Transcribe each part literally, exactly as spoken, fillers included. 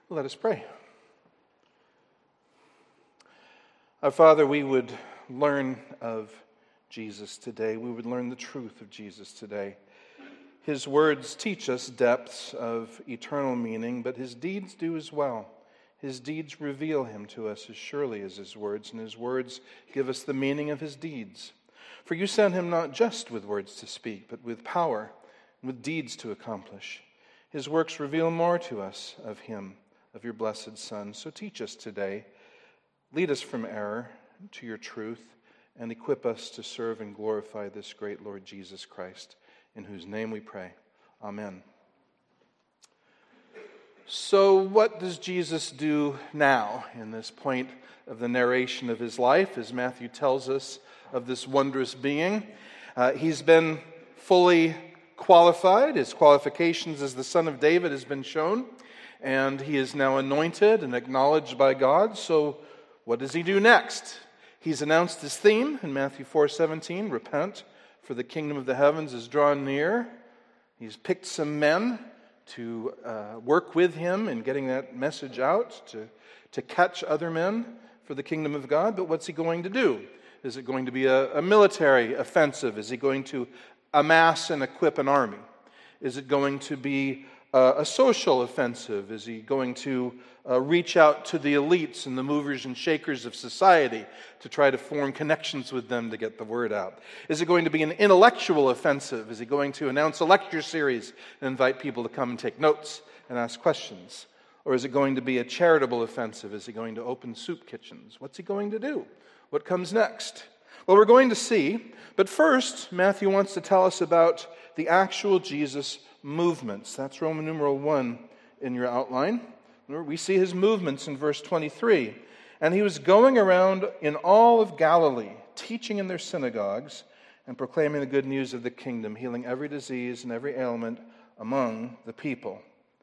Let us pray. Our Father, we would learn of Jesus today. We would learn the truth of Jesus today. His words teach us depths of eternal meaning, but his deeds do as well. His deeds reveal him to us as surely as his words, and his words give us the meaning of his deeds. For you sent him not just with words to speak, but with power and with deeds to accomplish. His works reveal more to us of him, of your blessed Son. So teach us today. Lead us from error to your truth, and equip us to serve and glorify this great Lord Jesus Christ, in whose name we pray. Amen. So what does Jesus do now in this point of the narration of his life, as Matthew tells us of this wondrous being? Uh, he's been fully qualified. His qualifications as the Son of David has been shown, and he is now anointed and acknowledged by God. So what does he do next? He's announced his theme in Matthew four seventeen, repent, for the kingdom of the heavens is drawn near. He's picked some men to uh, work with him in getting that message out, to, to catch other men for the kingdom of God. But what's he going to do? Is it going to be a, a military offensive? Is he going to amass and equip an army? Is it going to be uh, a social offensive? Is he going to uh, reach out to the elites and the movers and shakers of society to try to form connections with them to get the word out? Is it going to be an intellectual offensive? Is he going to announce a lecture series and invite people to come and take notes and ask questions? Or is it going to be a charitable offensive? Is he going to open soup kitchens? What's he going to do? What comes next? Well, we're going to see, but first, Matthew wants to tell us about the actual Jesus movements. That's Roman numeral one in your outline. We see his movements in verse twenty-three. And he was going around in all of Galilee, teaching in their synagogues and proclaiming the good news of the kingdom, healing every disease and every ailment among the people.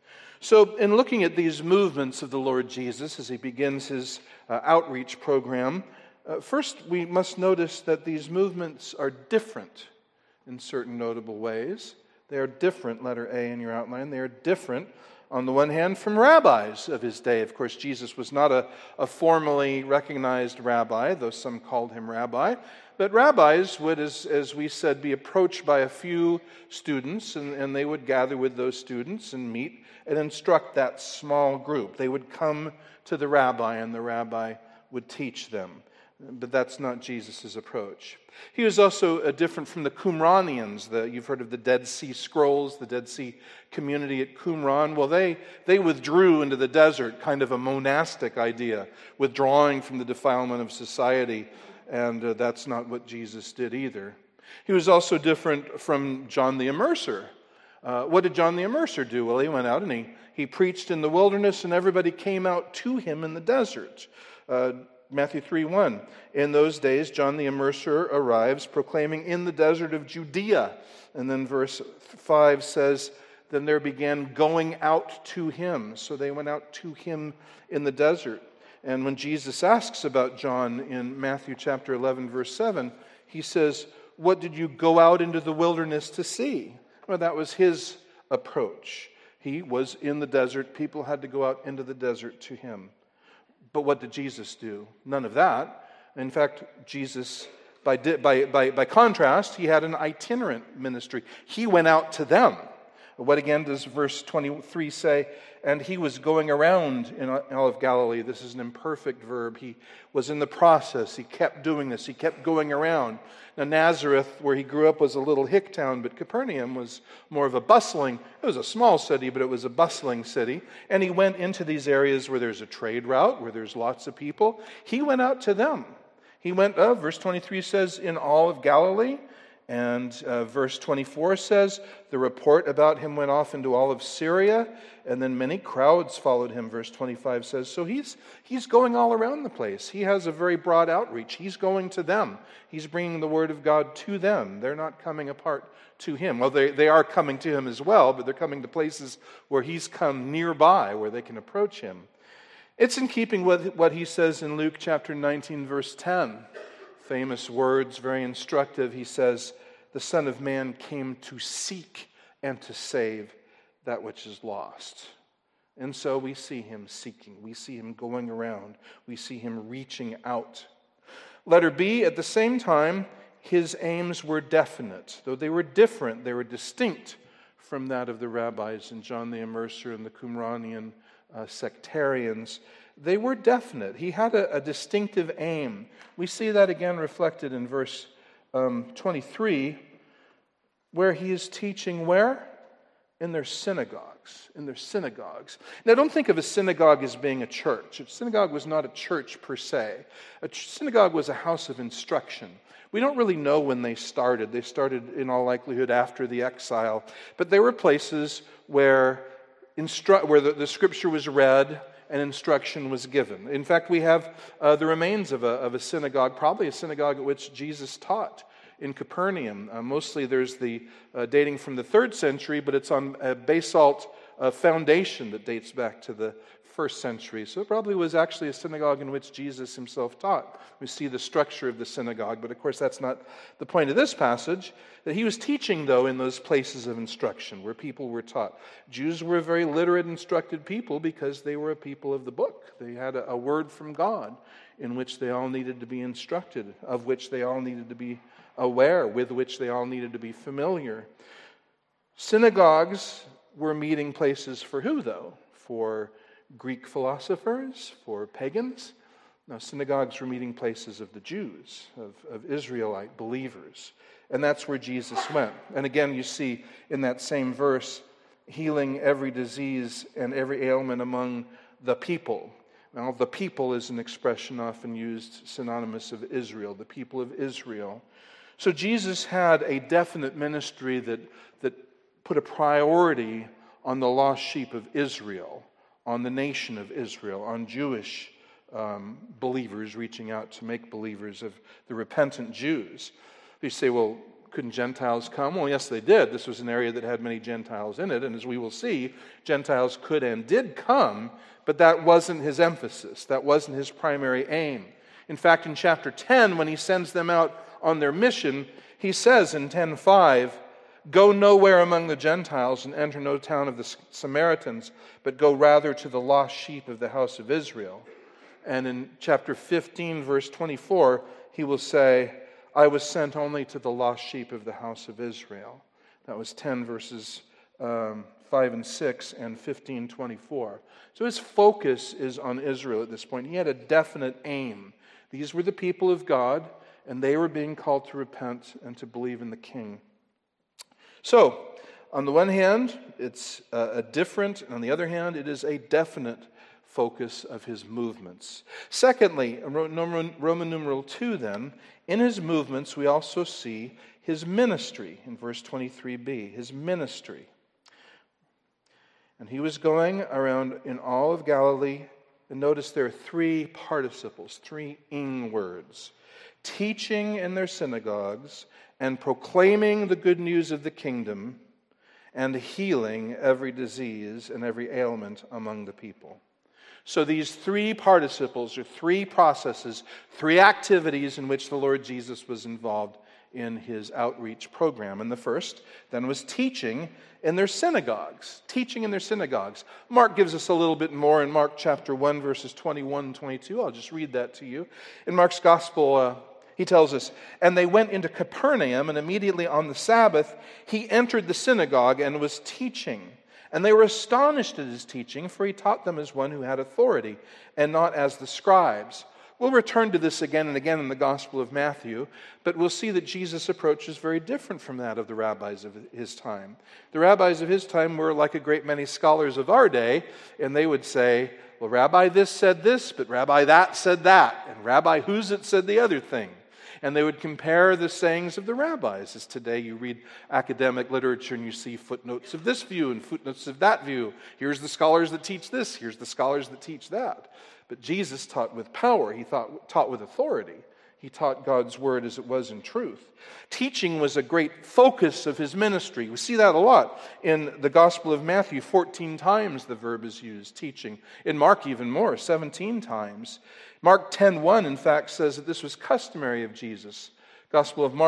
So in looking at these movements of the Lord Jesus as he begins his uh, outreach program, Uh, first, we must notice that these movements are different in certain notable ways. They are different, letter A in your outline. They are different, on the one hand, from rabbis of his day. Of course, Jesus was not a, a formally recognized rabbi, though some called him rabbi. But rabbis would, as, as we said, be approached by a few students, and, and they would gather with those students and meet and instruct that small group. They would come to the rabbi, and the rabbi would teach them. But that's not Jesus' approach. He was also uh, different from the Qumranians. The, you've heard of the Dead Sea Scrolls, the Dead Sea community at Qumran. Well, they, they withdrew into the desert, kind of a monastic idea, withdrawing from the defilement of society. And uh, that's not what Jesus did either. He was also different from John the Immerser. Uh, what did John the Immerser do? Well, he went out and he, he preached in the wilderness, and everybody came out to him in the desert. Uh, Matthew three one. In those days, John the Immerser arrives, proclaiming in the desert of Judea. And then verse five says, then there began going out to him. So they went out to him in the desert. And when Jesus asks about John in Matthew chapter eleven, verse seven, he says, what did you go out into the wilderness to see? Well, that was his approach. He was in the desert. People had to go out into the desert to him. But what did Jesus do? None of that. In fact, Jesus, by, by, by, by contrast, he had an itinerant ministry. He went out to them. What again does verse twenty-three say? And he was going around in all of Galilee. This is an imperfect verb. He was in the process. He kept doing this. He kept going around. Now, Nazareth, where he grew up, was a little hick town, but Capernaum was more of a bustling, it was a small city, but it was a bustling city. And he went into these areas where there's a trade route, where there's lots of people. He went out to them. He went, uh, verse twenty-three says, in all of Galilee. And uh, verse twenty-four says, the report about him went off into all of Syria, and then many crowds followed him, verse twenty-five says. So he's he's going all around the place. He has a very broad outreach. He's going to them. He's bringing the word of God to them. They're not coming apart to him. Well, they, they are coming to him as well, but they're coming to places where he's come nearby, where they can approach him. It's in keeping with what he says in Luke chapter nineteen, verse ten. Famous words, very instructive. He says, the Son of Man came to seek and to save that which is lost. And so we see him seeking. We see him going around. We see him reaching out. Letter B, at the same time, his aims were definite. Though they were different, they were distinct from that of the rabbis and John the Immerser and the Qumranian uh, sectarians. They were definite. He had a, a distinctive aim. We see that again reflected in verse um, twenty-three, where he is teaching where? In their synagogues. In their synagogues. Now, don't think of a synagogue as being a church. A synagogue was not a church per se. A ch- synagogue was a house of instruction. We don't really know when they started. They started, in all likelihood, after the exile. But they were places where, instru- where the, the scripture was read and instruction was given. In fact, we have uh, the remains of a, of a synagogue, probably a synagogue at which Jesus taught in Capernaum. Uh, mostly there's the uh, dating from the third century, but it's on a basalt uh, foundation that dates back to the first century. So it probably was actually a synagogue in which Jesus himself taught. We see the structure of the synagogue, but of course that's not the point of this passage. That he was teaching, though, in those places of instruction where people were taught. Jews were a very literate, instructed people because they were a people of the book. They had a, a word from God in which they all needed to be instructed, of which they all needed to be aware, with which they all needed to be familiar. Synagogues were meeting places for who, though? For Greek philosophers, for pagans? No, synagogues were meeting places of the Jews, of, of Israelite believers. And that's where Jesus went. And again, you see in that same verse, healing every disease and every ailment among the people. Now, the people is an expression often used synonymous of Israel, the people of Israel. So Jesus had a definite ministry that, that put a priority on the lost sheep of Israel, on the nation of Israel, on Jewish um, believers reaching out to make believers of the repentant Jews. You say, well, couldn't Gentiles come? Well, yes, they did. This was an area that had many Gentiles in it, and as we will see, Gentiles could and did come, but that wasn't his emphasis. That wasn't his primary aim. In fact, in chapter ten, when he sends them out on their mission, he says in ten five, "Go nowhere among the Gentiles and enter no town of the Samaritans, but go rather to the lost sheep of the house of Israel." And in chapter fifteen, verse twenty-four, he will say, "I was sent only to the lost sheep of the house of Israel." That was ten verses um, five and six and fifteen twenty-four. So his focus is on Israel at this point. He had a definite aim. These were the people of God, and they were being called to repent and to believe in the King. So, on the one hand, it's a different, and on the other hand, it is a definite focus of his movements. Secondly, Roman numeral two then, in his movements we also see his ministry in verse twenty-three b, his ministry. And he was going around in all of Galilee, and notice there are three participles, three ing words, teaching in their synagogues and proclaiming the good news of the kingdom and healing every disease and every ailment among the people. So these three participles are three processes, three activities in which the Lord Jesus was involved in his outreach program. And the first then was teaching in their synagogues. Teaching in their synagogues. Mark gives us a little bit more in Mark chapter one, verses twenty-one and twenty-two. I'll just read that to you. In Mark's gospel, uh, he tells us, "And they went into Capernaum, and immediately on the Sabbath he entered the synagogue and was teaching. And they were astonished at his teaching, for he taught them as one who had authority, and not as the scribes." We'll return to this again and again in the Gospel of Matthew, but we'll see that Jesus' approach is very different from that of the rabbis of his time. The rabbis of his time were like a great many scholars of our day, and they would say, well, Rabbi this said this, but Rabbi that said that, and Rabbi who's it said the other thing. And they would compare the sayings of the rabbis. As today you read academic literature and you see footnotes of this view and footnotes of that view. Here's the scholars that teach this. Here's the scholars that teach that. But Jesus taught with power. He taught, taught with authority. He taught God's word as it was in truth. Teaching was a great focus of his ministry. We see that a lot. In the Gospel of Matthew, fourteen times the verb is used, teaching. In Mark, even more, seventeen times. Mark ten one, in fact, says that this was customary of Jesus. Gospel of Mark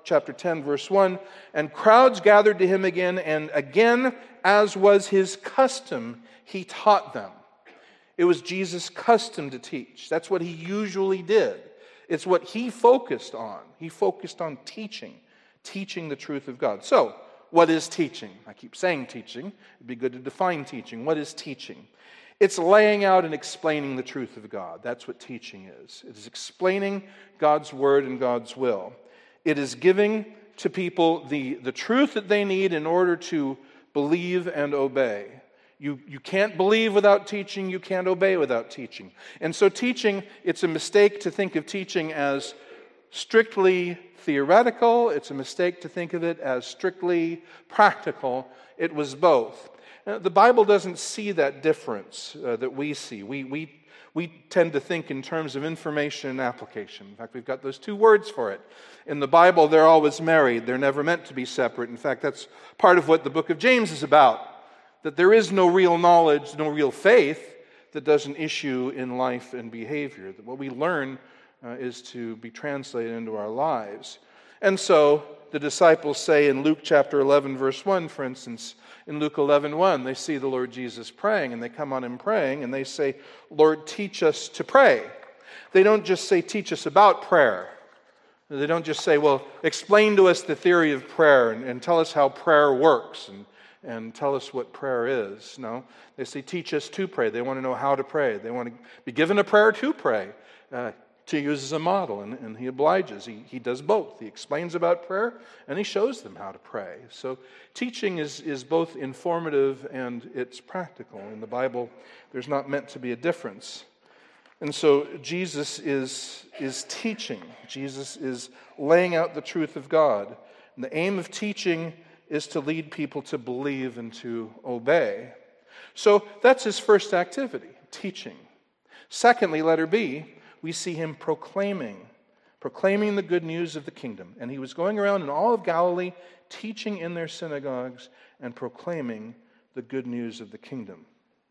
chapter ten, verse one, and crowds gathered to him again, and again, as was his custom, he taught them. It was Jesus' custom to teach. That's what he usually did. It's what he focused on. He focused on teaching, teaching the truth of God. So, what is teaching? I keep saying teaching. It'd be good to define teaching. What is teaching? It's laying out and explaining the truth of God. That's what teaching is. It is explaining God's word and God's will. It is giving to people the, the truth that they need in order to believe and obey. You, you can't believe without teaching. You can't obey without teaching. And so teaching, it's a mistake to think of teaching as strictly theoretical. It's a mistake to think of it as strictly practical. It was both. Uh, the Bible doesn't see that difference uh, that we see. We, we, we tend to think in terms of information and application. In fact, we've got those two words for it. In the Bible, they're always married. They're never meant to be separate. In fact, that's part of what the book of James is about. That there is no real knowledge, no real faith that doesn't issue in life and behavior. That what we learn uh, is to be translated into our lives. And so the disciples say in Luke chapter eleven, verse one, for instance, in Luke eleven one, they see the Lord Jesus praying, and they come on him praying, and they say, Lord, teach us to pray. They don't just say, teach us about prayer. They don't just say, well, explain to us the theory of prayer and, and tell us how prayer works and and tell us what prayer is. No, they say, teach us to pray. They want to know how to pray. They want to be given a prayer to pray, uh, to use as a model, and, and he obliges. He, he does both. He explains about prayer, and he shows them how to pray. So teaching is, is both informative and it's practical. In the Bible, there's not meant to be a difference. And so Jesus is, is teaching. Jesus is laying out the truth of God. And the aim of teaching is to lead people to believe and to obey. So that's his first activity, teaching. Secondly, letter B, we see him proclaiming, proclaiming the good news of the kingdom. And he was going around in all of Galilee, teaching in their synagogues and proclaiming the good news of the kingdom.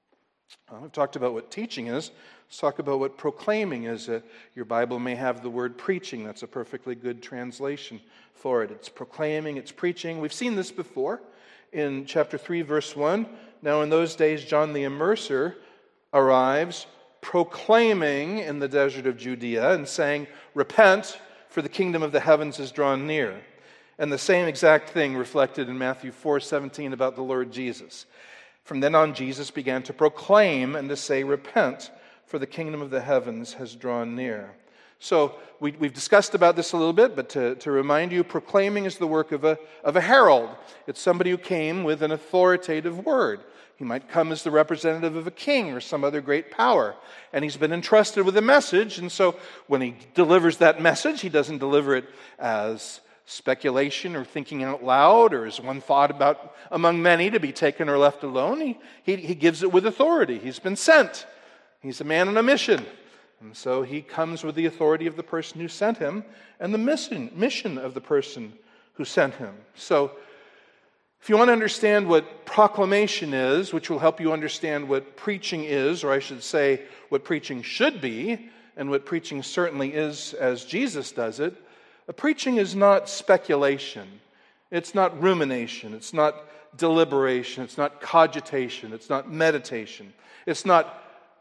Uh, I've talked about what teaching is. Let's talk about what proclaiming is. Uh, your Bible may have the word preaching. That's a perfectly good translation for it. It's proclaiming, it's preaching. We've seen this before in chapter three, verse one. Now in those days, John the Immerser arrives proclaiming in the desert of Judea and saying, repent, for the kingdom of the heavens is drawn near. And the same exact thing reflected in Matthew four seventeen about the Lord Jesus. From then on, Jesus began to proclaim and to say, repent, for the kingdom of the heavens has drawn near. So we, we've discussed about this a little bit, but to, to remind you, proclaiming is the work of a, of a herald. It's somebody who came with an authoritative word. He might come as the representative of a king or some other great power. And he's been entrusted with a message, and so when he delivers that message, he doesn't deliver it as speculation or thinking out loud or as one thought about among many to be taken or left alone. He, he, he gives it with authority. He's been sent. He's a man on a mission. And so he comes with the authority of the person who sent him and the mission, mission of the person who sent him. So if you want to understand what proclamation is, which will help you understand what preaching is, or I should say what preaching should be, and what preaching certainly is as Jesus does it, a preaching is not speculation. It's not rumination. It's not deliberation. It's not cogitation. It's not meditation. It's not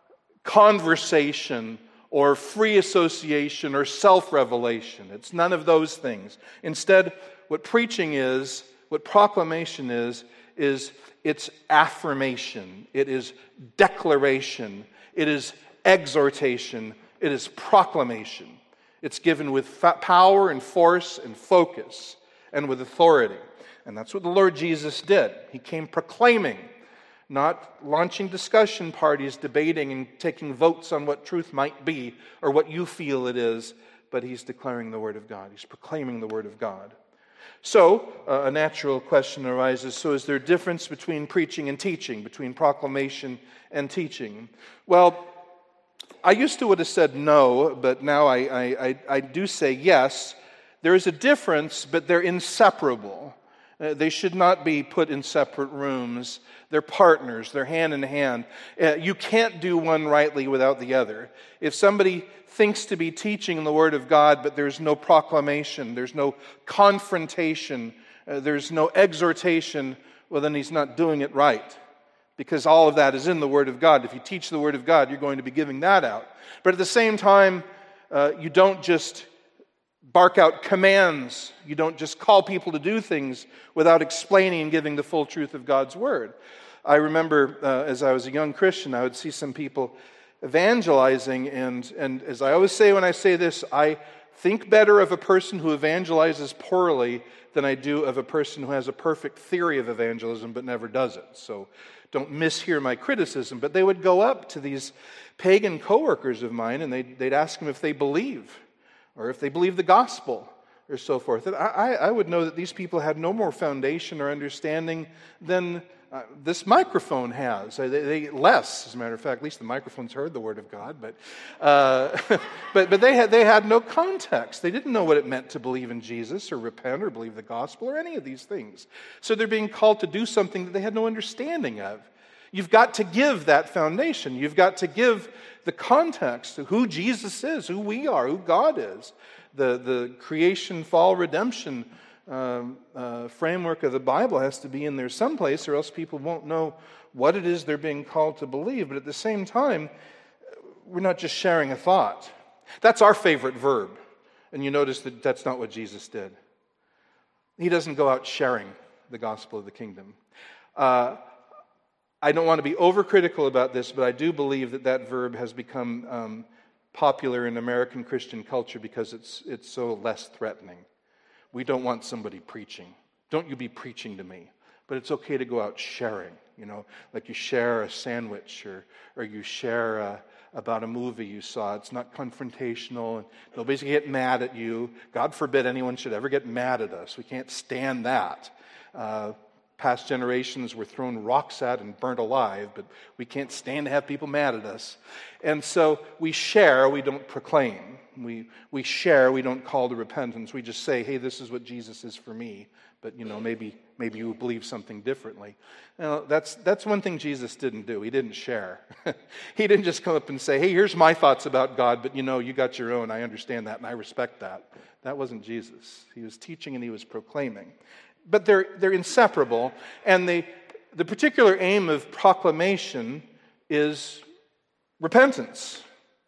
conversation or free association or self-revelation. It's none of those things. Instead, what preaching is, what proclamation is, is it's affirmation. It is declaration. It is exhortation. It is proclamation. It's given with fa- power and force and focus and with authority. And that's what the Lord Jesus did. He came proclaiming, not launching discussion parties, debating and taking votes on what truth might be or what you feel it is, but he's declaring the Word of God. He's proclaiming the Word of God. So, uh, a natural question arises, so is there a difference between preaching and teaching, between proclamation and teaching? Well, I used to would have said no, but now I, I, I, I do say yes. There is a difference, but they're inseparable. Uh, they should not be put in separate rooms. They're partners. They're hand in hand. Uh, you can't do one rightly without the other. If somebody thinks to be teaching the Word of God, but there's no proclamation, there's no confrontation, uh, there's no exhortation, well, then he's not doing it right. Because all of that is in the Word of God. If you teach the Word of God, you're going to be giving that out. But at the same time, uh, you don't just bark out commands. You don't just call people to do things without explaining and giving the full truth of God's Word. I remember uh, as I was a young Christian, I would see some people evangelizing, and, and as I always say when I say this, I think better of a person who evangelizes poorly than I do of a person who has a perfect theory of evangelism but never does it. So don't mishear my criticism, but they would go up to these pagan coworkers of mine and they'd, they'd ask them if they believe, or if they believe the gospel, or so forth. And I, I would know that these people had no more foundation or understanding than uh, this microphone has. They, they less, as a matter of fact. At least the microphone's heard the Word of God, but uh, but but they had they had no context. They didn't know what it meant to believe in Jesus, or repent, or believe the gospel, or any of these things. So they're being called to do something that they had no understanding of. You've got to give that foundation. You've got to give the context of who Jesus is, who we are, who God is. The, the creation, fall, redemption um, uh, framework of the Bible has to be in there someplace, or else people won't know what it is they're being called to believe. But at the same time, we're not just sharing a thought. That's our favorite verb. And you notice that that's not what Jesus did. He doesn't go out sharing the gospel of the kingdom. Uh, I don't want to be overcritical about this, but I do believe that that verb has become um, popular in American Christian culture because it's it's so less threatening. We don't want somebody preaching. Don't you be preaching to me. But it's okay to go out sharing, you know, like you share a sandwich or or you share a, about a movie you saw. It's not confrontational, and nobody's going to get mad at you. God forbid anyone should ever get mad at us. We can't stand that. Uh, Past generations were thrown rocks at and burnt alive, but we can't stand to have people mad at us. And so we share, we don't proclaim. We we share, we don't call to repentance. We just say, hey, this is what Jesus is for me. But, you know, maybe maybe you believe something differently. Now, that's, that's one thing Jesus didn't do. He didn't share. He didn't just come up and say, hey, here's my thoughts about God, but, you know, you got your own. I understand that, and I respect that. That wasn't Jesus. He was teaching and he was proclaiming. But they're they're inseparable, and the the particular aim of proclamation is repentance.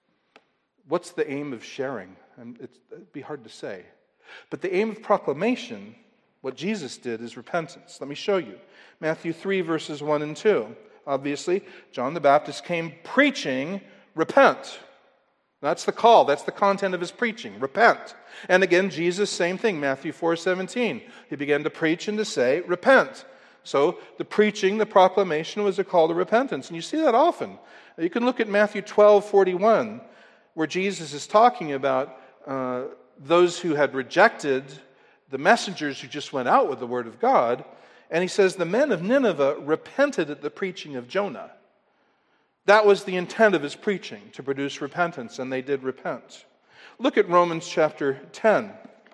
What's the aim of sharing? And it's, it'd be hard to say. But the aim of proclamation, what Jesus did, is repentance. Let me show you. Matthew three, verses one and two. Obviously, John the Baptist came preaching, repent. That's the call. That's the content of his preaching. Repent. And again, Jesus, same thing. Matthew four seventeen. He began to preach and to say, repent. So the preaching, the proclamation was a call to repentance. And you see that often. You can look at Matthew twelve forty-one, where Jesus is talking about uh, those who had rejected the messengers who just went out with the word of God. And he says, the men of Nineveh repented at the preaching of Jonah. That was the intent of his preaching, to produce repentance, and they did repent. Look at Romans chapter ten.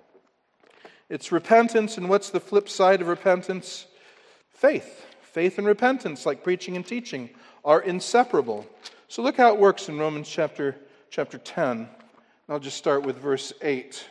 It's repentance, and what's the flip side of repentance? Faith. Faith and repentance, like preaching and teaching, are inseparable. So look how it works in Romans chapter, chapter ten. I'll just start with verse eight.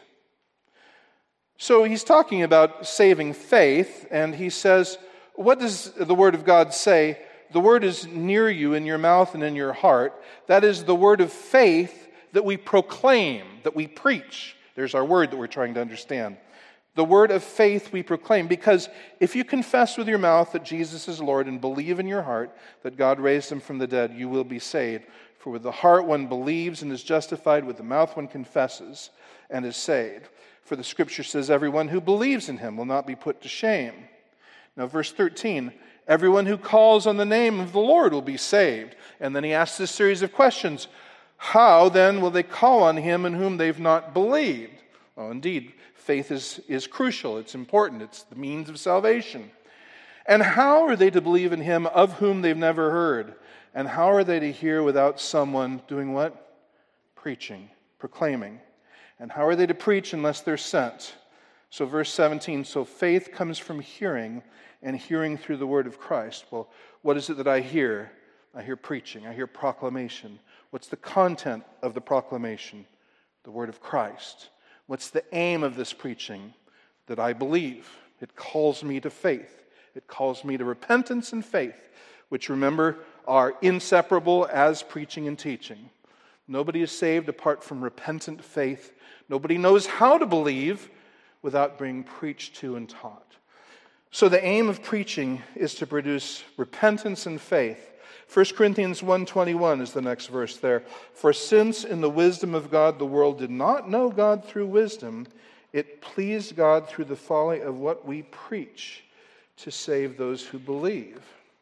So he's talking about saving faith, and he says, what does the Word of God say? The word is near you in your mouth and in your heart. That is the word of faith that we proclaim, that we preach. There's our word that we're trying to understand. The word of faith we proclaim, because if you confess with your mouth that Jesus is Lord and believe in your heart that God raised him from the dead, you will be saved. For with the heart one believes and is justified, with the mouth one confesses and is saved. For the scripture says, everyone who believes in him will not be put to shame. Now, verse thirteen, everyone who calls on the name of the Lord will be saved. And then he asks this series of questions. How then will they call on him in whom they've not believed? Well, indeed, faith is, is crucial. It's important. It's the means of salvation. And how are they to believe in him of whom they've never heard? And how are they to hear without someone doing what? Preaching, proclaiming. And how are they to preach unless they're sent? So verse seventeen, so faith comes from hearing, and hearing through the word of Christ. Well, what is it that I hear? I hear preaching. I hear proclamation. What's the content of the proclamation? The word of Christ. What's the aim of this preaching? That I believe. It calls me to faith. It calls me to repentance and faith, which, remember, are inseparable as preaching and teaching. Nobody is saved apart from repentant faith. Nobody knows how to believe without being preached to and taught. So the aim of preaching is to produce repentance and faith. First Corinthians one twenty-one is the next verse there. For since in the wisdom of God the world did not know God through wisdom, it pleased God through the folly of what we preach to save those who believe.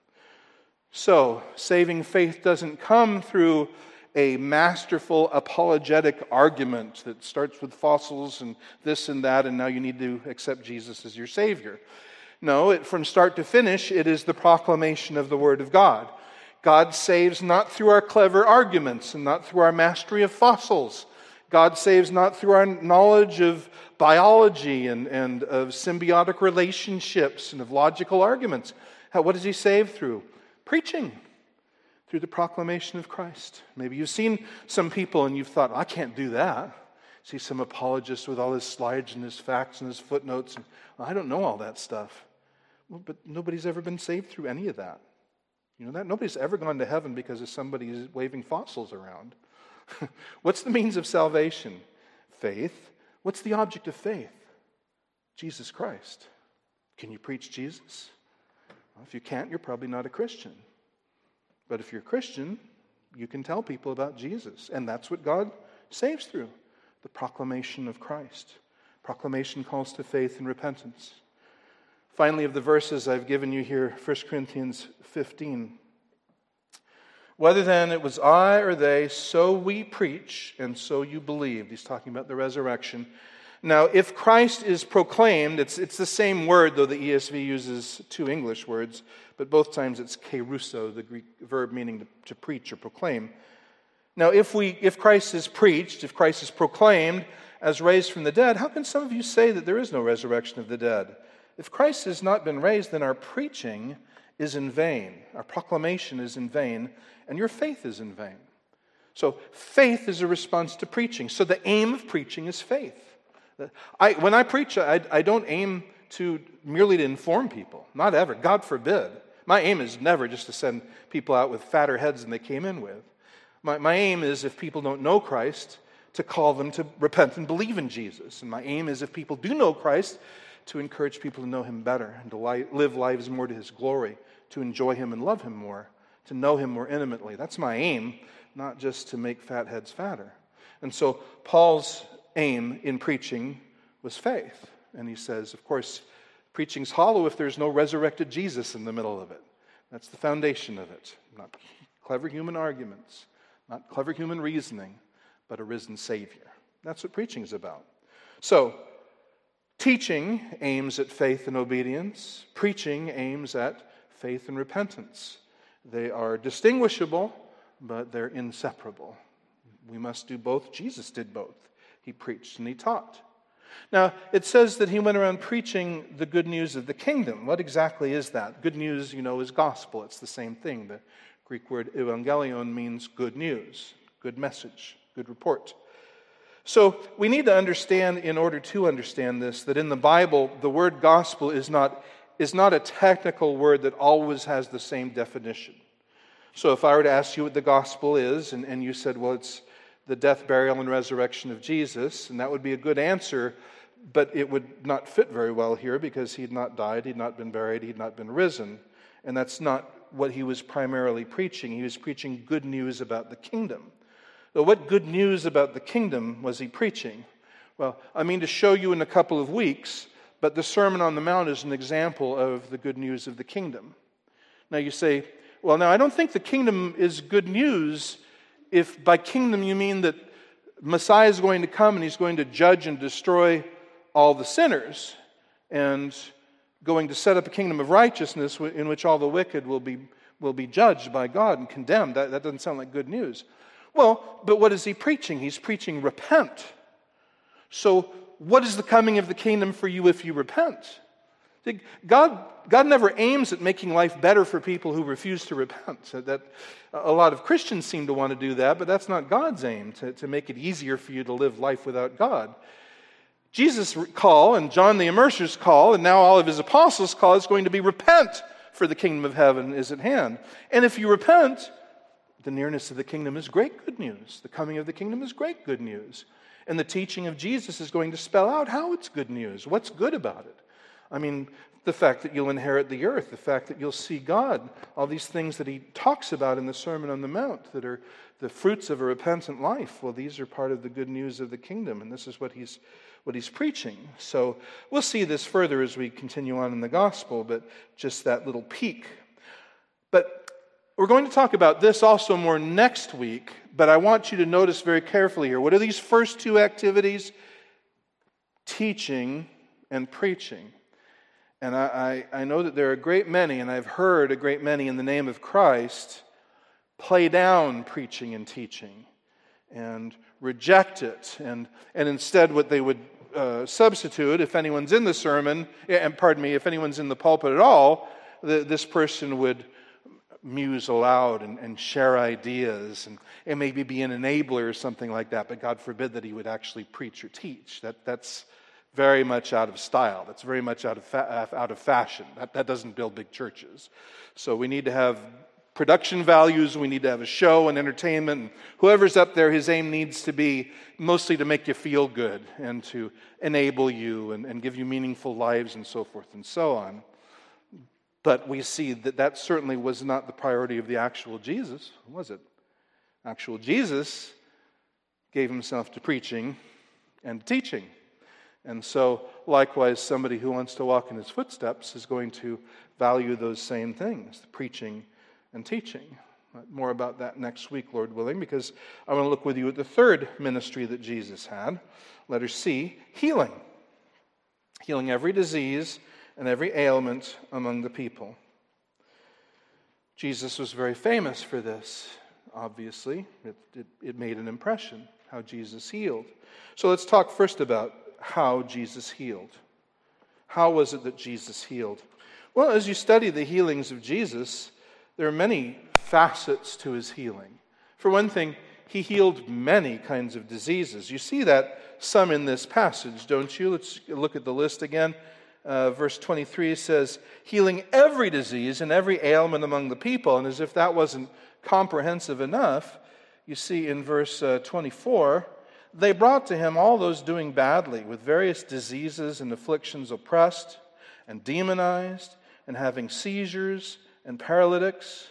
So, saving faith doesn't come through a masterful apologetic argument that starts with fossils and this and that, and now you need to accept Jesus as your Savior. No, it, from start to finish, it is the proclamation of the Word of God. God saves not through our clever arguments and not through our mastery of fossils. God saves not through our knowledge of biology and, and of symbiotic relationships and of logical arguments. How, what does He save through? Preaching. Through the proclamation of Christ. Maybe you've seen some people and you've thought, I can't do that. See some apologist with all his slides and his facts and his footnotes. And, well, I don't know all that stuff. Well, but nobody's ever been saved through any of that. You know that? Nobody's ever gone to heaven because of somebody waving fossils around. What's the means of salvation? Faith. What's the object of faith? Jesus Christ. Can you preach Jesus? Well, if you can't, you're probably not a Christian. But if you're a Christian, you can tell people about Jesus. And that's what God saves through. The proclamation of Christ. Proclamation calls to faith and repentance. Finally, of the verses I've given you here, First Corinthians fifteen. Whether then it was I or they, so we preach, and so you believed. He's talking about the resurrection. Now, if Christ is proclaimed, it's, it's the same word, though the E S V uses two English words, but both times it's kerusso, the Greek verb meaning to, to preach or proclaim. Now, if we, if Christ is preached, if Christ is proclaimed as raised from the dead, how can some of you say that there is no resurrection of the dead? If Christ has not been raised, then our preaching is in vain. Our proclamation is in vain, and your faith is in vain. So faith is a response to preaching. So the aim of preaching is faith. I, when I preach, I, I don't aim to merely to inform people. Not ever. God forbid. My aim is never just to send people out with fatter heads than they came in with. My, my aim is, if people don't know Christ, to call them to repent and believe in Jesus. And my aim is, if people do know Christ, to encourage people to know Him better and to li- live lives more to His glory, to enjoy Him and love Him more, to know Him more intimately. That's my aim, not just to make fat heads fatter. And so Paul's aim in preaching was faith. And he says, of course, preaching's hollow if there's no resurrected Jesus in the middle of it. That's the foundation of it. Not clever human arguments, not clever human reasoning, but a risen Savior. That's what preaching is about. So, teaching aims at faith and obedience. Preaching aims at faith and repentance. They are distinguishable, but they're inseparable. We must do both. Jesus did both. He preached and He taught. Now, it says that He went around preaching the good news of the kingdom. What exactly is that? Good news, you know, is gospel. It's the same thing. The Greek word evangelion means good news, good message, good report. So we need to understand, in order to understand this, that in the Bible, the word gospel is not, is not a technical word that always has the same definition. So if I were to ask you what the gospel is, and, and you said, well, it's the death, burial, and resurrection of Jesus, and that would be a good answer, but it would not fit very well here because He'd not died, He'd not been buried, He'd not been risen. And that's not what He was primarily preaching. He was preaching good news about the kingdom. So what good news about the kingdom was He preaching? Well, I mean to show you in a couple of weeks, but the Sermon on the Mount is an example of the good news of the kingdom. Now you say, well, now I don't think the kingdom is good news if by kingdom you mean that Messiah is going to come and He's going to judge and destroy all the sinners and going to set up a kingdom of righteousness in which all the wicked will be will be judged by God and condemned. That, that doesn't sound like good news. Well, but what is He preaching? He's preaching repent. So what is the coming of the kingdom for you if you repent? God, God never aims at making life better for people who refuse to repent. So that a lot of Christians seem to want to do that, but that's not God's aim, to, to make it easier for you to live life without God. Jesus' call and John the Immerser's call, and now all of his apostles' call is going to be repent, for the kingdom of heaven is at hand. And if you repent, the nearness of the kingdom is great good news. The coming of the kingdom is great good news. And the teaching of Jesus is going to spell out how it's good news. What's good about it? I mean, the fact that you'll inherit the earth, the fact that you'll see God, all these things that he talks about in the Sermon on the Mount that are the fruits of a repentant life. Well, these are part of the good news of the kingdom, and this is what he's what he's preaching. So we'll see this further as we continue on in the gospel, but just that little peek. But we're going to talk about this also more next week, but I want you to notice very carefully here. What are these first two activities? Teaching and preaching. And I, I, I know that there are a great many, and I've heard a great many in the name of Christ play down preaching and teaching and reject it. And, and instead what they would uh, substitute, if anyone's in the sermon, and pardon me, if anyone's in the pulpit at all, the, this person would muse aloud and, and share ideas and, and maybe be an enabler or something like that. But God forbid that he would actually preach or teach. That, that's very much out of style. That's very much out of fa- out of fashion. That, that doesn't build big churches. So we need to have production values. We need to have a show and entertainment. And whoever's up there, his aim needs to be mostly to make you feel good and to enable you and, and give you meaningful lives and so forth and so on. But we see that that certainly was not the priority of the actual Jesus, was it? Actual Jesus gave himself to preaching and teaching. And so, likewise, somebody who wants to walk in his footsteps is going to value those same things, the preaching and teaching. More about that next week, Lord willing, because I want to look with you at the third ministry that Jesus had. Letter C, healing. Healing every disease and every ailment among the people. Jesus was very famous for this, obviously. It, it, it made an impression, how Jesus healed. So let's talk first about how Jesus healed. How was it that Jesus healed? Well, as you study the healings of Jesus, there are many facets to his healing. For one thing, he healed many kinds of diseases. You see that some in this passage, don't you? Let's look at the list again. Uh, verse twenty-three says, healing every disease and every ailment among the people. And as if that wasn't comprehensive enough, you see in verse uh, twenty-four, they brought to him all those doing badly, with various diseases and afflictions oppressed and demonized, and having seizures and paralytics,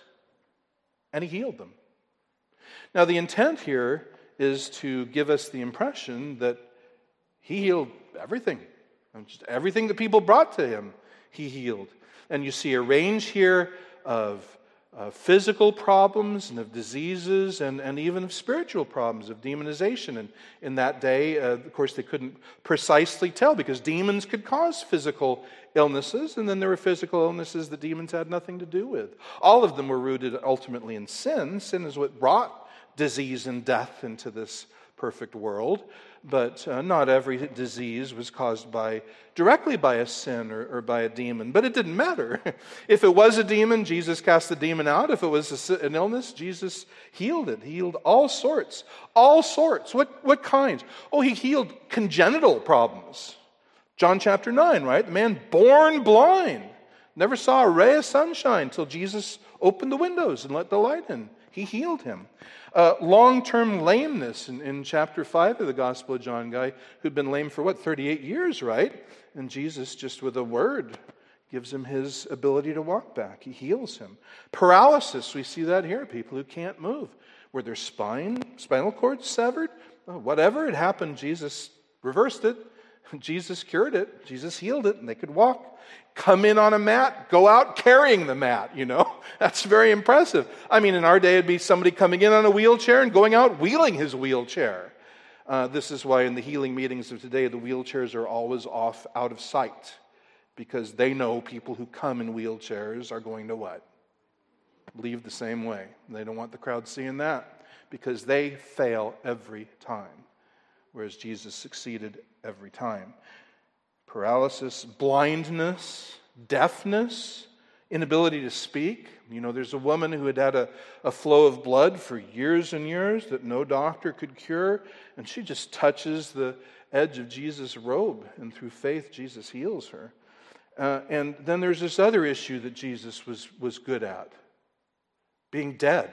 and he healed them. Now, the intent here is to give us the impression that he healed everything. Just everything that people brought to him, he healed. And you see a range here of Uh, physical problems and of diseases and, and even of spiritual problems, of demonization. And in that day, uh, of course, they couldn't precisely tell because demons could cause physical illnesses, and then there were physical illnesses that demons had nothing to do with. All of them were rooted ultimately in sin. Sin is what brought disease and death into this perfect world, but uh, not every disease was caused by directly by a sin or, or by a demon. But it didn't matter. If it was a demon, Jesus cast the demon out. If it was a, an illness, Jesus healed it. He healed all sorts. All sorts. What, what kinds? Oh, he healed congenital problems. John chapter nine, right? The man born blind. Never saw a ray of sunshine until Jesus opened the windows and let the light in. He healed him. Uh, long-term lameness in, in chapter five of the Gospel of John, guy who'd been lame for, what, thirty-eight years, right? And Jesus, just with a word, gives him his ability to walk back. He heals him. Paralysis, we see that here. People who can't move. Were their spine, spinal cords severed? Oh, whatever had happened, Jesus reversed it. Jesus cured it. Jesus healed it, and they could walk. Come in on a mat, go out carrying the mat, you know. That's very impressive. I mean, in our day, it'd be somebody coming in on a wheelchair and going out wheeling his wheelchair. Uh, this is why in the healing meetings of today, the wheelchairs are always off, out of sight, because they know people who come in wheelchairs are going to what? Leave the same way. They don't want the crowd seeing that, because they fail every time. whereas Jesus succeeded every time. Paralysis, blindness, deafness, inability to speak. You know, there's a woman who had had a, a flow of blood for years and years that no doctor could cure, and she just touches the edge of Jesus' robe, and through faith, Jesus heals her. Uh, and then there's this other issue that Jesus was, was good at, being dead.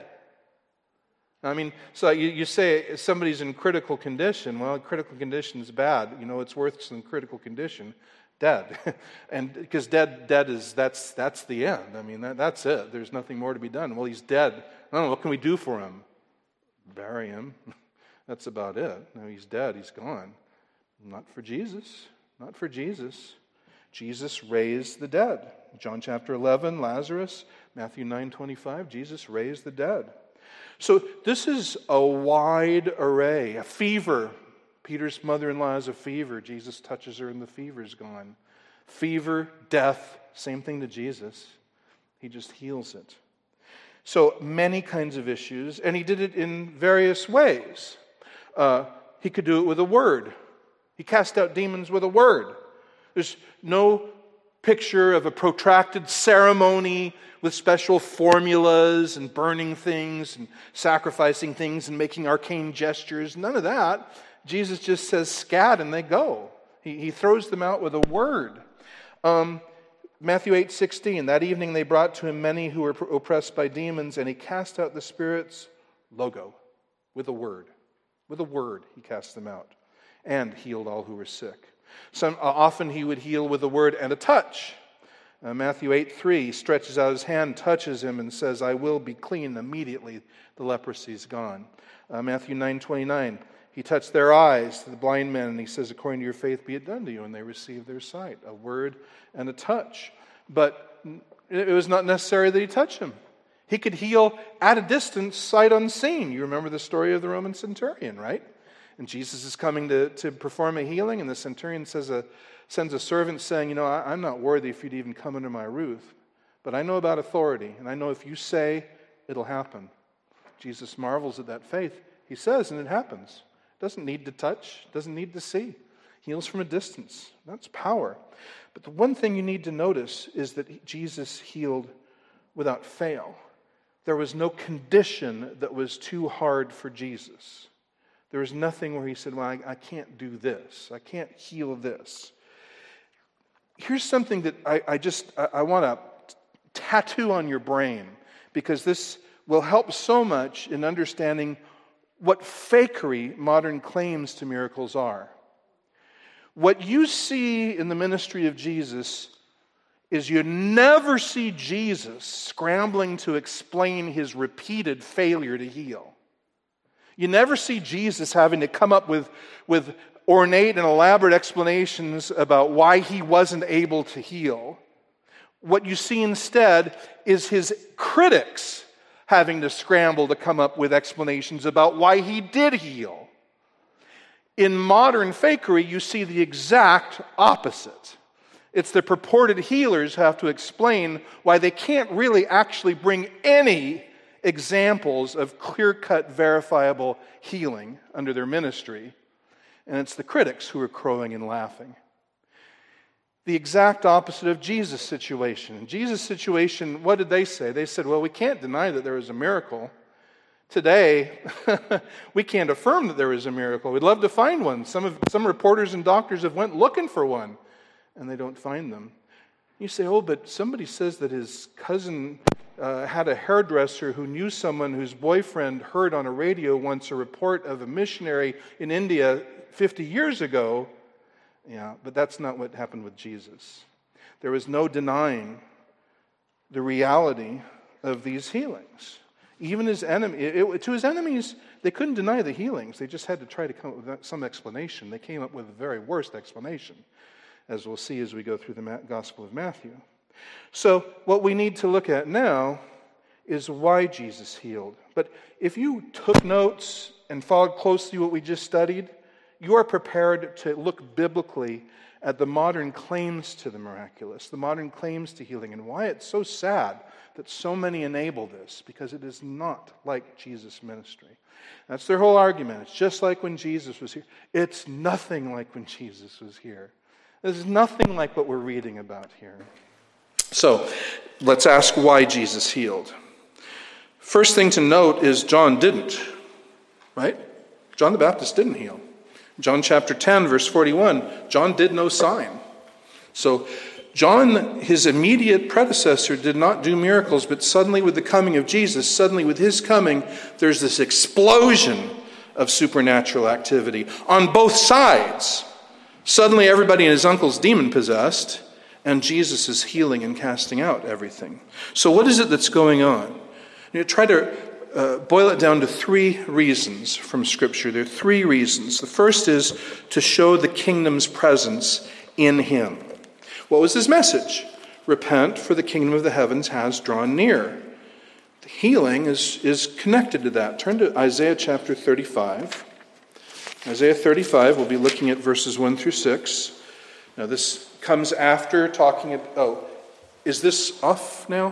I mean, so you, you say somebody's in critical condition. Well, critical condition is bad. You know, it's worse than critical condition. Dead. And because dead dead is, that's that's the end. I mean, that, that's it. There's nothing more to be done. Well, he's dead. I don't know, what can we do for him? Bury him. That's about it. No, he's dead. He's gone. Not for Jesus. Not for Jesus. Jesus raised the dead. John chapter eleven, Lazarus. Matthew nine twenty-five, Jesus raised the dead. So this is a wide array. A fever. Peter's mother-in-law has a fever. Jesus touches her and the fever's gone. Fever, death, same thing to Jesus. He just heals it. So many kinds of issues, and he did it in various ways. Uh, he could do it with a word. He cast out demons with a word. There's no picture of a protracted ceremony with special formulas and burning things and sacrificing things and making arcane gestures. None of that. Jesus just says scat and they go. He, he throws them out with a word. Um, Matthew eight sixteen, that evening they brought to him many who were oppressed by demons, and he cast out the spirits, logo, with a word. With a word he cast them out and healed all who were sick. Some, uh, often he would heal with a word and a touch. Uh, Matthew eight three, he stretches out his hand, touches him, and says, I will be clean. Immediately the leprosy is gone. Uh, Matthew nine twenty-nine, he touched their eyes, the blind men, and he says, according to your faith be it done to you, and they receive their sight. A word and a touch. But it was not necessary that he touch him. He could heal at a distance, sight unseen. You remember the story of the Roman centurion, right? And Jesus is coming to, to perform a healing, and the centurion says a, sends a servant saying, you know, I, I'm not worthy if you'd even come under my roof, but I know about authority, and I know if you say, it'll happen. Jesus marvels at that faith. He says, and it happens. Doesn't need to touch, doesn't need to see. Heals from a distance. That's power. But the one thing you need to notice is that Jesus healed without fail. There was no condition that was too hard for Jesus. There was nothing where he said, well, I, I can't do this. I can't heal this. Here's something that I, I just, I, I want to tattoo on your brain, because this will help so much in understanding what fakery modern claims to miracles are. What you see in the ministry of Jesus is you never see Jesus scrambling to explain his repeated failure to heal. You never see Jesus having to come up with, with ornate and elaborate explanations about why he wasn't able to heal. What you see instead is his critics having to scramble to come up with explanations about why he did heal. In modern fakery, you see the exact opposite. It's the purported healers who have to explain why they can't really actually bring any examples of clear-cut, verifiable healing under their ministry. And it's the critics who are crowing and laughing. The exact opposite of Jesus' situation. In Jesus' situation, what did they say? They said, well, we can't deny that there was a miracle. Today, we can't affirm that there is a miracle. We'd love to find one. Some of, some reporters and doctors have went looking for one, and they don't find them. You say, oh, but somebody says that his cousin uh, had a hairdresser who knew someone whose boyfriend heard on a radio once a report of a missionary in India fifty years ago. Yeah, but that's not what happened with Jesus. There was no denying the reality of these healings. Even his enemy, it, it, to his enemies, they couldn't deny the healings. They just had to try to come up with some explanation. They came up with the very worst explanation, as we'll see as we go through the Gospel of Matthew. So what we need to look at now is why Jesus healed. But if you took notes and followed closely what we just studied, you are prepared to look biblically at the modern claims to the miraculous, the modern claims to healing, and why it's so sad that so many enable this, because it is not like Jesus' ministry. That's their whole argument. It's just like when Jesus was here. It's nothing like when Jesus was here. There's nothing like what we're reading about here. So, let's ask why Jesus healed. First thing to note is John didn't, right? John the Baptist didn't heal. John chapter ten, verse forty-one, John did no sign. So, John, his immediate predecessor, did not do miracles, but suddenly with the coming of Jesus, suddenly with his coming, there's this explosion of supernatural activity on both sides. Suddenly everybody and his uncle's demon-possessed, and Jesus is healing and casting out everything. So what is it that's going on? You know, try to uh, boil it down to three reasons from Scripture. There are three reasons. The first is to show the kingdom's presence in him. What was his message? Repent, for the kingdom of the heavens has drawn near. The healing is, is connected to that. Turn to Isaiah chapter thirty-five. Isaiah thirty-five, we'll be looking at verses one through six. Now this comes after talking about, oh, is this off now?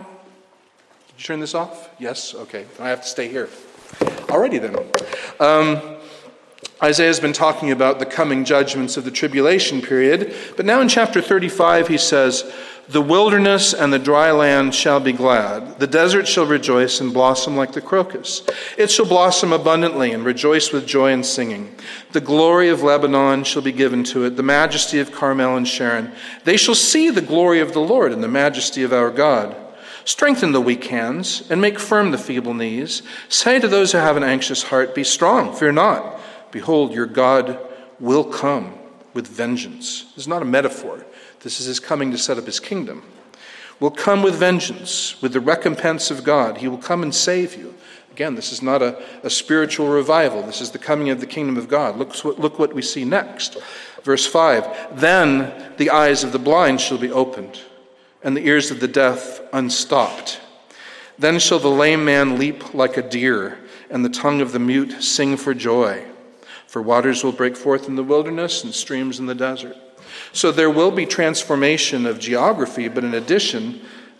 Did you turn this off? Yes? Okay. I have to stay here. Alrighty then. Um... Isaiah has been talking about the coming judgments of the tribulation period, but now in chapter thirty-five he says, "The wilderness and the dry land shall be glad. The desert shall rejoice and blossom like the crocus. It shall blossom abundantly and rejoice with joy and singing. The glory of Lebanon shall be given to it, the majesty of Carmel and Sharon. They shall see the glory of the Lord and the majesty of our God. Strengthen the weak hands and make firm the feeble knees. Say to those who have an anxious heart, be strong, fear not. Behold, your God will come with vengeance." This is not a metaphor. This is his coming to set up his kingdom. "Will come with vengeance, with the recompense of God. He will come and save you." Again, this is not a, a spiritual revival. This is the coming of the kingdom of God. Look, look what we see next. Verse five, "Then the eyes of the blind shall be opened, and the ears of the deaf unstopped. Then shall the lame man leap like a deer, and the tongue of the mute sing for joy. For waters will break forth in the wilderness and streams in the desert." So there will be transformation of geography, but in addition,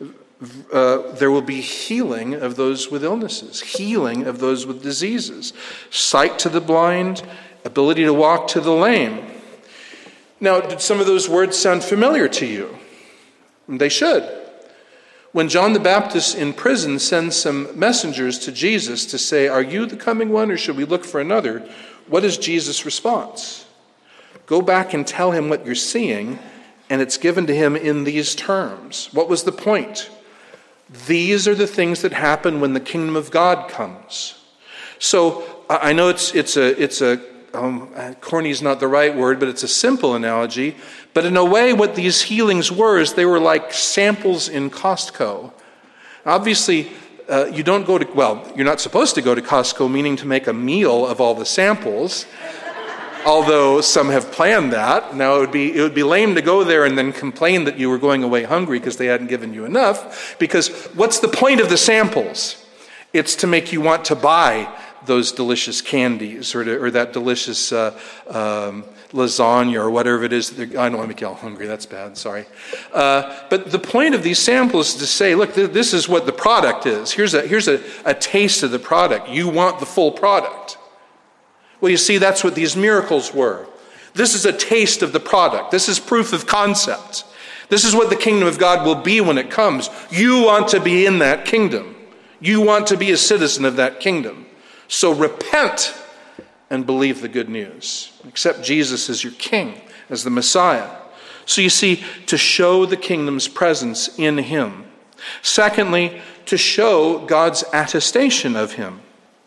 uh, there will be healing of those with illnesses, healing of those with diseases, sight to the blind, ability to walk to the lame. Now, did some of those words sound familiar to you? They should. When John the Baptist in prison sends some messengers to Jesus to say, "Are you the coming one, or should we look for another?" what is Jesus' response? Go back and tell him what you're seeing, and it's given to him in these terms. What was the point? These are the things that happen when the kingdom of God comes. So I know it's it's a it's a um, corny is not the right word, but it's a simple analogy. But in a way, what these healings were is they were like samples in Costco. Obviously, uh, you don't go to, well, you're not supposed to go to Costco, meaning to make a meal of all the samples, although some have planned that. Now, it would be it would be lame to go there and then complain that you were going away hungry because they hadn't given you enough, because what's the point of the samples? It's to make you want to buy those delicious candies or, to, or that delicious uh, um, lasagna or whatever it is. I don't want to make you all hungry. That's bad. Sorry. Uh, but the point of these samples is to say, look, th- this is what the product is. Here's a here's a, a taste of the product. You want the full product. Well, you see, that's what these miracles were. This is a taste of the product. This is proof of concept. This is what the kingdom of God will be when it comes. You want to be in that kingdom. You want to be a citizen of that kingdom. So repent and believe the good news. Accept Jesus as your king, as the Messiah. So you see, to show the kingdom's presence in him. Secondly, to show God's attestation of him.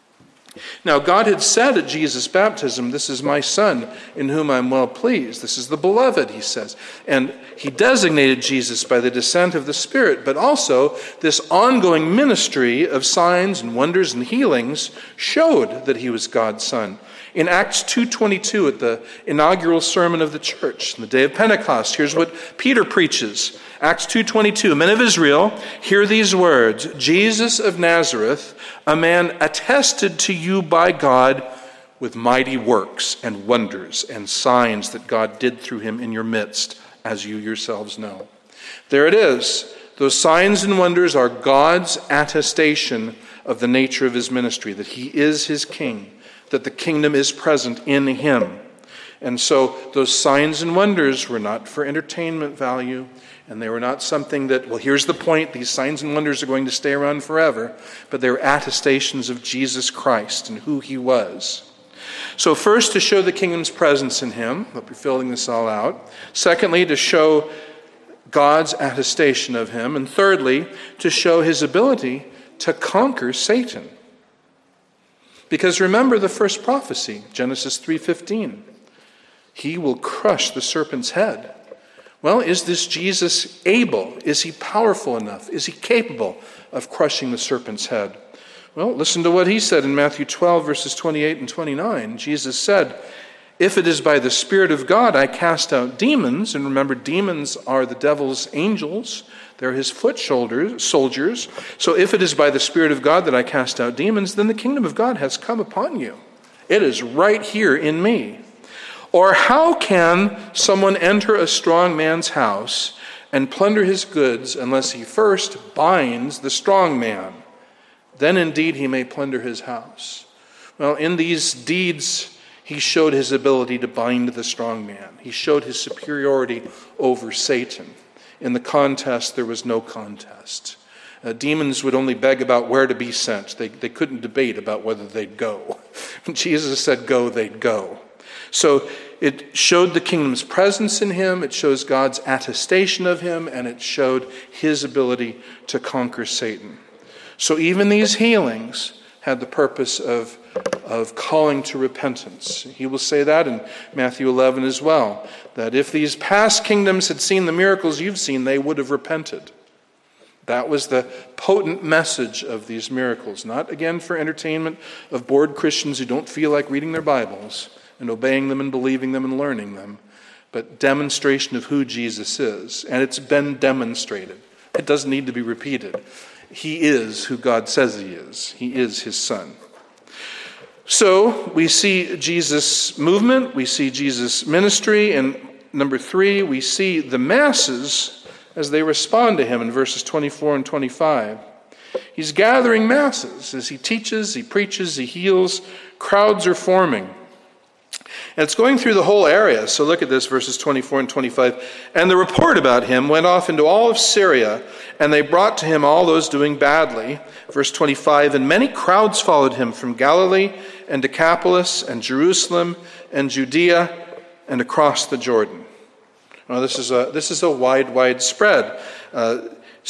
Now, God had said at Jesus' baptism, "This is my son in whom I'm well pleased." This is the beloved, he says. And he designated Jesus by the descent of the Spirit, but also this ongoing ministry of signs and wonders and healings showed that he was God's son. In Acts two twenty-two, at the inaugural sermon of the church, on the day of Pentecost, here's what Peter preaches. Acts two twenty-two, "Men of Israel, hear these words. Jesus of Nazareth, a man attested to you by God with mighty works and wonders and signs that God did through him in your midst, as you yourselves know. There it is. Those signs and wonders are God's attestation of the nature of his ministry, that he is his king, that the kingdom is present in him. And so those signs and wonders were not for entertainment value, and they were not something that, well, here's the point, these signs and wonders are going to stay around forever, but they were attestations of Jesus Christ and who he was. So first, to show the kingdom's presence in him. Hope you're filling this all out. Secondly, to show God's attestation of him. And thirdly, to show his ability to conquer Satan. Because remember the first prophecy, Genesis three fifteen. He will crush the serpent's head. Well, is this Jesus able? Is he powerful enough? Is he capable of crushing the serpent's head? Well, listen to what he said in Matthew twelve, verses twenty-eight and twenty-nine. Jesus said, "If it is by the Spirit of God I cast out demons," and remember, demons are the devil's angels. They're his foot shoulders, soldiers. So if it is by the Spirit of God that I cast out demons, then the kingdom of God has come upon you. It is right here in me. Or how can someone enter a strong man's house and plunder his goods unless he first binds the strong man? Then indeed he may plunder his house. Well, in these deeds, he showed his ability to bind the strong man. He showed his superiority over Satan. In the contest, there was no contest. Uh, demons would only beg about where to be sent. They, they couldn't debate about whether they'd go. When Jesus said go, they'd go. So it showed the kingdom's presence in him, it shows God's attestation of him, and it showed his ability to conquer Satan. So even these healings had the purpose of, of calling to repentance. He will say that in Matthew eleven as well, that if these past kingdoms had seen the miracles you've seen, they would have repented. That was the potent message of these miracles, not again for entertainment of bored Christians who don't feel like reading their Bibles and obeying them and believing them and learning them, but demonstration of who Jesus is. And it's been demonstrated. It doesn't need to be repeated. He is who God says he is. He is his son. So we see Jesus' movement, we see Jesus' ministry, and number three, we see the masses as they respond to him in verses twenty-four and twenty-five. He's gathering masses. As he teaches, he preaches, he heals, crowds are forming. And it's going through the whole area. So look at this, verses twenty-four and twenty-five. "And the report about him went off into all of Syria, and they brought to him all those doing badly." Verse twenty-five, "And many crowds followed him from Galilee and Decapolis and Jerusalem and Judea and across the Jordan." Now this is a, this is a wide, wide spread. Uh,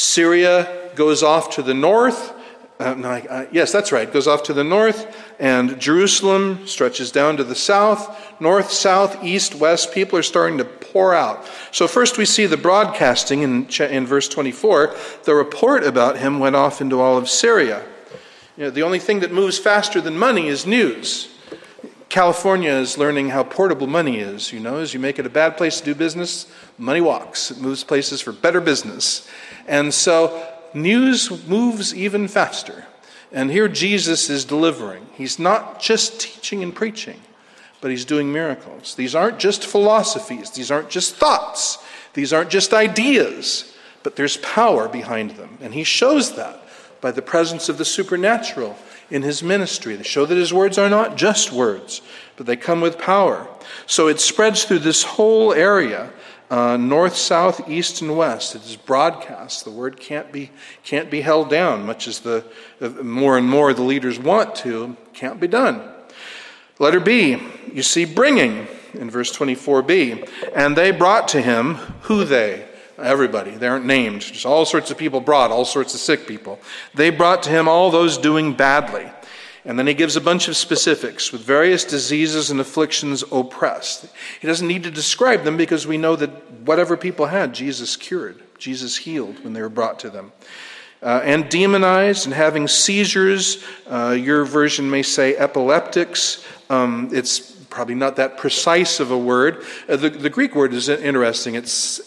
Syria goes off to the north. Uh, no, uh, yes, that's right. It goes off to the north, and Jerusalem stretches down to the south. North, south, east, west. People are starting to pour out. So first we see the broadcasting in, in verse twenty-four. The report about him went off into all of Syria. You know, the only thing that moves faster than money is news. California is learning how portable money is. You know, as you make it a bad place to do business, money walks. It moves places for better business. And so news moves even faster. And here Jesus is delivering. He's not just teaching and preaching, but he's doing miracles. These aren't just philosophies. These aren't just thoughts. These aren't just ideas, but there's power behind them. And he shows that by the presence of the supernatural in his ministry. They show that his words are not just words, but they come with power. So it spreads through this whole area. Uh, north, south, east, and west. It is broadcast. The word can't be can't be held down, much as the uh, more and more the leaders want to. Can't be done. Letter B, you see bringing in verse twenty-four b. "And they brought to him," who they? Everybody. They aren't named. Just all sorts of people brought, all sorts of sick people. "They brought to him all those doing badly." And then he gives a bunch of specifics, "with various diseases and afflictions oppressed." He doesn't need to describe them because we know that whatever people had, Jesus cured. Jesus healed when they were brought to them. Uh, and demonized and having seizures. Uh, your version may say epileptics. Um, it's probably not that precise of a word. Uh, the, the Greek word is interesting. It's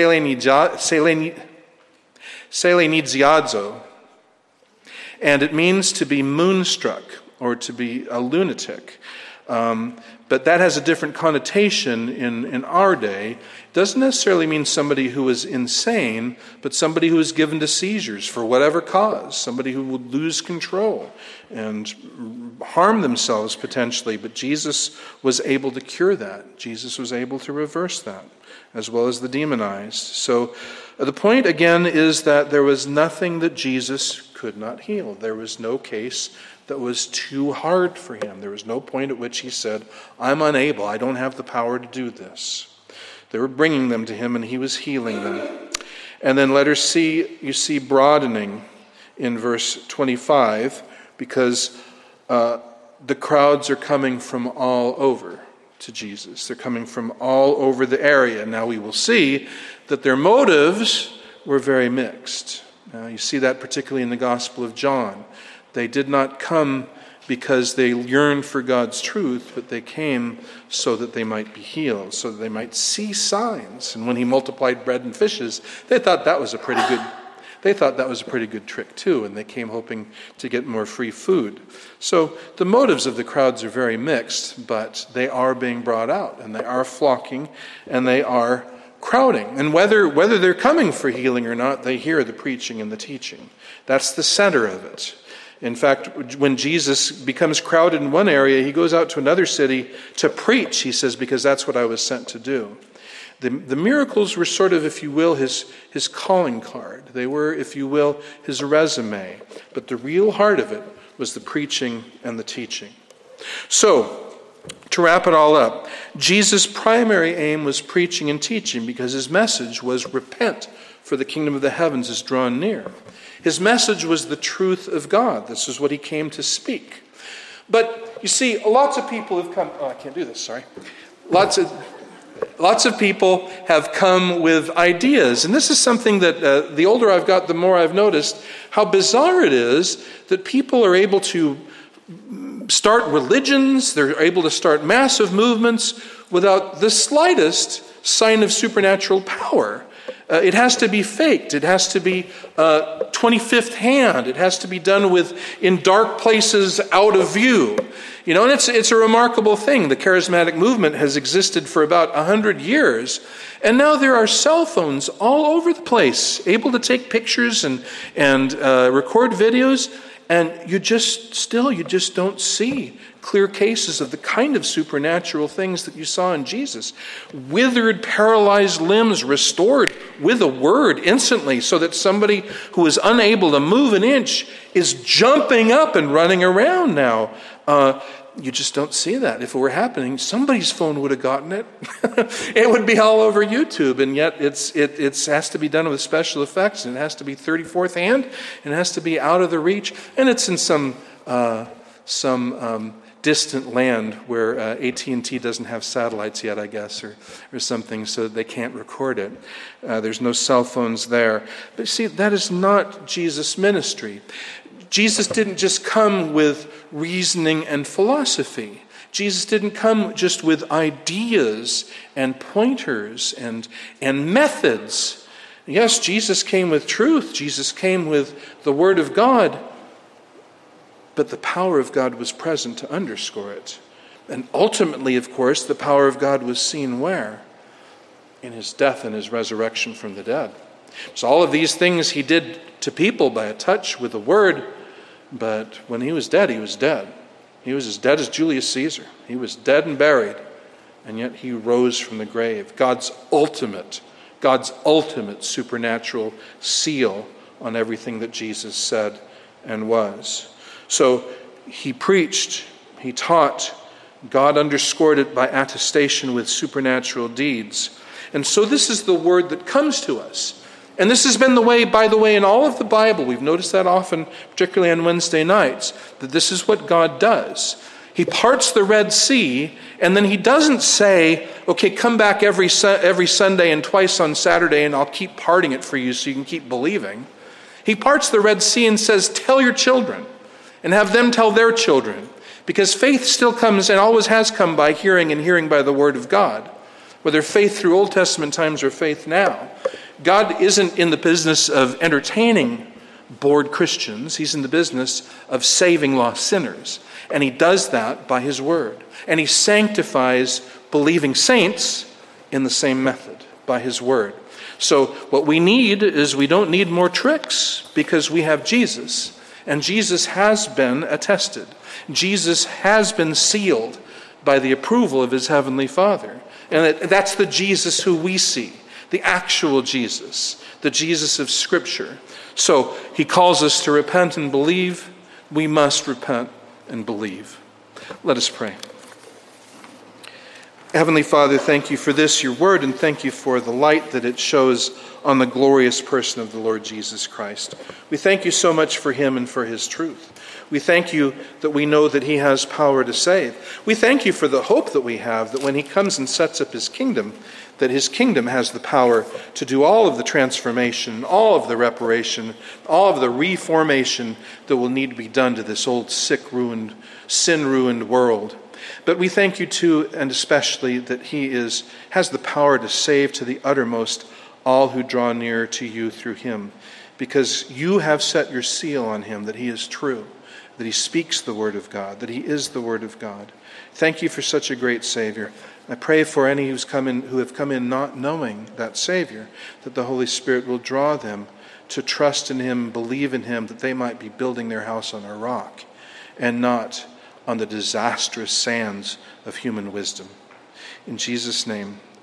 seleniziazo. And it means to be moonstruck or to be a lunatic. Um, but that has a different connotation in, in our day. It doesn't necessarily mean somebody who is insane, but somebody who is given to seizures for whatever cause, somebody who would lose control and harm themselves potentially. But Jesus was able to cure that. Jesus was able to reverse that, as well as the demonized. So uh, the point, again, is that there was nothing that Jesus could not heal. There was no case that was too hard for him. There was no point at which he said, I'm unable, I don't have the power to do this. They were bringing them to him, and he was healing them. And then letter C, you see broadening in verse twenty-five, because uh, the crowds are coming from all over to Jesus. They're coming from all over the area. Now we will see that their motives were very mixed. Now you see that particularly in the Gospel of John. They did not come because they yearned for God's truth, but they came so that they might be healed, so that they might see signs. And when he multiplied bread and fishes, they thought that was a pretty good they thought that was a pretty good trick too, and they came hoping to get more free food. So the motives of the crowds are very mixed, but they are being brought out, and they are flocking, and they are crowding. And whether whether they're coming for healing or not, they hear the preaching and the teaching. That's the center of it. In fact, when Jesus becomes crowded in one area, he goes out to another city to preach, he says, because that's what I was sent to do. The, the miracles were sort of, if you will, his, his calling card. They were, if you will, his resume. But the real heart of it was the preaching and the teaching. So, to wrap it all up, Jesus' primary aim was preaching and teaching because his message was repent, for the kingdom of the heavens is drawn near. His message was the truth of God. This is what he came to speak. But you see, lots of people have come... Oh, I can't do this, sorry. Lots of lots of people have come with ideas. And this is something that uh, the older I've got, the more I've noticed how bizarre it is that people are able to start religions, they're able to start massive movements without the slightest sign of supernatural power. Uh, it has to be faked. It has to be uh, twenty-fifth hand. It has to be done with in dark places out of view. You know, and it's it's a remarkable thing. The charismatic movement has existed for about a hundred years, and now there are cell phones all over the place, able to take pictures and and uh, record videos, and you just still you just don't see clear cases of the kind of supernatural things that you saw in Jesus. Withered, paralyzed limbs restored with a word instantly, so that somebody who is unable to move an inch is jumping up and running around now. Uh, you just don't see that. If it were happening, somebody's phone would have gotten it. It would be all over YouTube, and yet it's it it's, has to be done with special effects, and it has to be thirty-fourth hand, and it has to be out of the reach, and it's in some uh, some um, distant land where uh, A T and T doesn't have satellites yet, I guess, or, or something, so they can't record it. Uh, there's no cell phones there. But see, that is not Jesus' ministry. Jesus didn't just come with reasoning and philosophy. Jesus didn't come just with ideas and pointers and, and methods. Yes, Jesus came with truth. Jesus came with the Word of God. But the power of God was present to underscore it. And ultimately, of course, the power of God was seen where? In his death and his resurrection from the dead. So all of these things he did to people by a touch with a word, but when he was dead, he was dead. He was as dead as Julius Caesar. He was dead and buried, and yet he rose from the grave. God's ultimate, God's ultimate supernatural seal on everything that Jesus said and was. So he preached, he taught, God underscored it by attestation with supernatural deeds. And so this is the word that comes to us. And this has been the way, by the way, in all of the Bible. We've noticed that often, particularly on Wednesday nights, that this is what God does. He parts the Red Sea, and then he doesn't say, okay, come back every every Sunday and twice on Saturday, and I'll keep parting it for you so you can keep believing. He parts the Red Sea and says, tell your children, and have them tell their children. Because faith still comes and always has come by hearing, and hearing by the word of God. Whether faith through Old Testament times or faith now. God isn't in the business of entertaining bored Christians. He's in the business of saving lost sinners. And he does that by his word. And he sanctifies believing saints in the same method, by his word. So what we need is we don't need more tricks because we have Jesus. And Jesus has been attested. Jesus has been sealed by the approval of his heavenly Father. And that's the Jesus who we see, the actual Jesus, the Jesus of Scripture. So he calls us to repent and believe. We must repent and believe. Let us pray. Heavenly Father, thank you for this, your word, and thank you for the light that it shows on the glorious person of the Lord Jesus Christ. We thank you so much for him and for his truth. We thank you that we know that he has power to save. We thank you for the hope that we have that when he comes and sets up his kingdom, that his kingdom has the power to do all of the transformation, all of the reparation, all of the reformation that will need to be done to this old, sick, ruined, sin-ruined world. But we thank you too, and especially, that he is has the power to save to the uttermost all who draw near to you through him, because you have set your seal on him that he is true, that he speaks the word of God, that he is the word of God. Thank you for such a great Savior. I pray for any who's come in, who have come in not knowing that Savior, that the Holy Spirit will draw them to trust in him, believe in him, that they might be building their house on a rock and not on the disastrous sands of human wisdom. In Jesus' name,